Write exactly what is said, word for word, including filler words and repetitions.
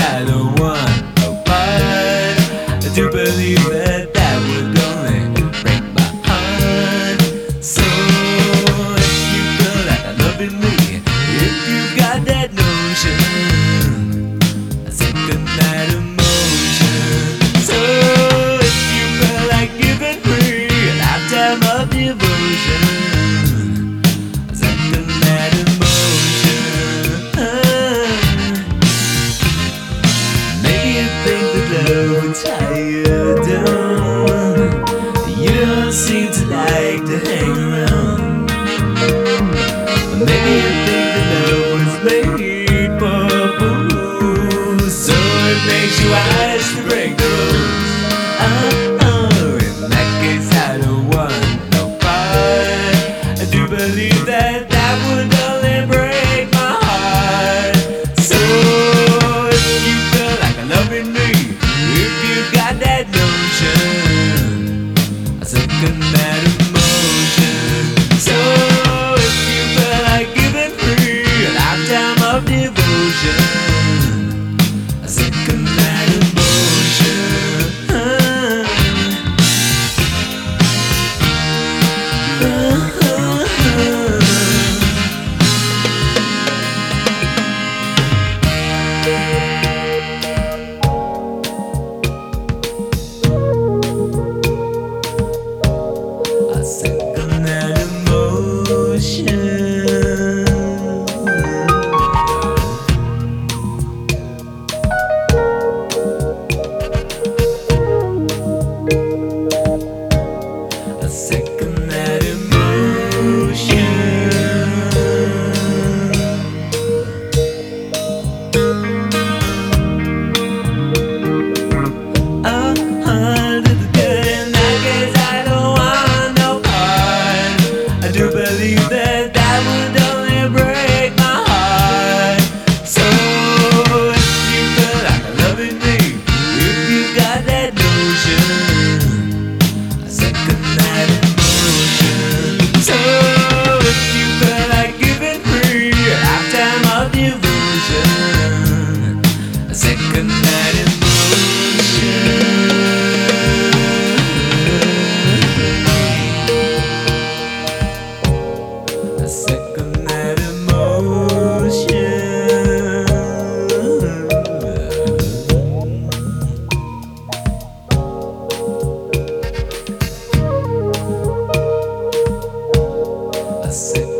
I don't want no part. I do believe that that would only break my heart. So if you feel like I'm loving me, if you got that notion, a second night emotion. So if you feel like giving me a lifetime of devotion, a second night emotion. Maybe you think that love would tie you down. You don't seem to like to hang around. Maybe you think that love was made for fools, so it makes you wise to break the rules. Oh, oh, in that case I don't want no part. I do believe that that would only break my heart. So if you feel like loving me, if you got that notion, a second that emotion. So if you feel like giving me a lifetime of devotion, a second that emotion. A second that emotion. A second that emotion. Oh, oh, to the good in that case I don't want no part. I do believe that that would only break my heart. So if you feel like loving me, if you got that notion, a second that emotion. So if you feel like giving me a lifetime of devotion, a second that emotion. A second that emotion. A second.